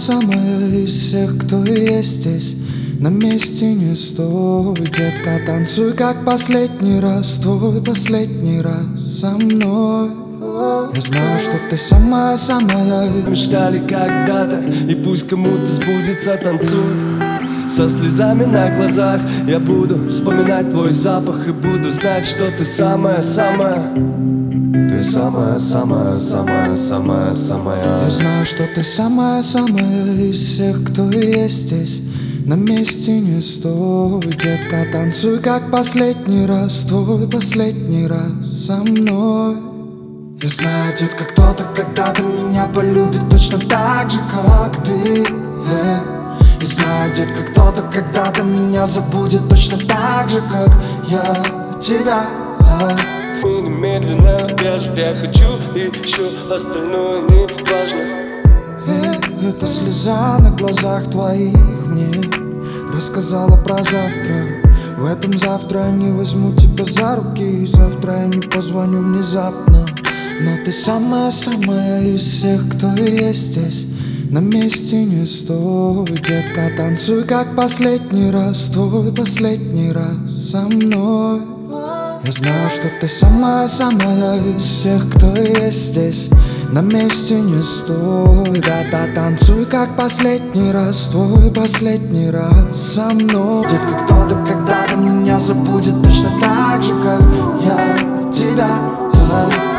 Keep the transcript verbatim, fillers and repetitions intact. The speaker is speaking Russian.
самая-самая из всех, кто есть здесь. На месте не стой, детка, танцуй как последний раз. Твой последний раз со мной. Я знаю, что ты самая-самая. Мечтали когда-то, и пусть кому-то сбудется, танцуй. Со слезами на глазах я буду вспоминать твой запах и буду знать, что ты самая-самая. Ты самая-самая-самая-самая-самая. Я знаю, что ты самая-самая из всех, кто есть здесь. На месте не стой, детка, танцуй как последний раз. Твой последний раз со мной. Я знаю, детка, кто-то когда-то меня полюбит точно так же, как ты, yeah. Я знаю, детка, кто-то когда-то меня забудет точно так же, как я тебя. Мы немедленно вяжем, я хочу, и еще остальное не важно. Yeah, эта слеза на глазах твоих мне рассказала про завтра. В этом завтра я не возьму тебя за руки, завтра я не позвоню внезапно. Но ты самая-самая из всех, кто есть здесь. На месте не стой, детка, танцуй как последний раз. Твой последний раз со мной. Я знаю, что ты самая-самая из всех, кто есть здесь. На месте не стой, да-да, танцуй как последний раз. Твой последний раз со мной. Детка, кто-то когда-то меня забудет точно так же, как я тебя.